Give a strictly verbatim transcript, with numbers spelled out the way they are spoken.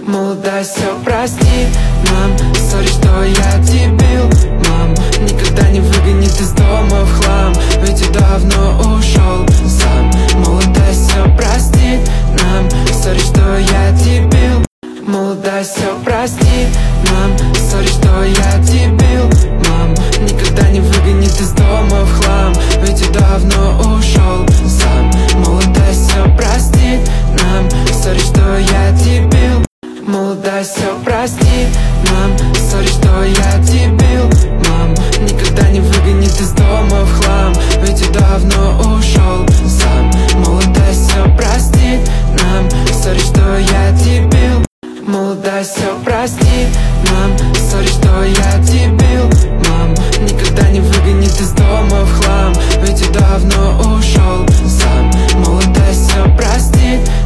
Молодая, все прости, мам. Сори, что я дебил, мам. Никогда не выгонит из дома в хлам, ведь я давно ушел сам. Молодая, все прости нам. Сори, что я дебил. Молодая, все прости, мам. Сори, что я дебил, мам. Никогда не выгонит из дома в хлам, ведь я давно ушел сам. Молодая, все прости нам. Сори, что я дебил. Молодая, все прости нам. Сори, что я дебил, мам. Никогда не выгонит из дома в хлам, ведь я давно ушел сам. Молодая, все прости нам. Сори, что я дебил. Молодая, все прости нам. Сори, что я дебил, мам. Никогда не выгонит из дома в хлам, ведь я давно ушел сам. Молодая, все прости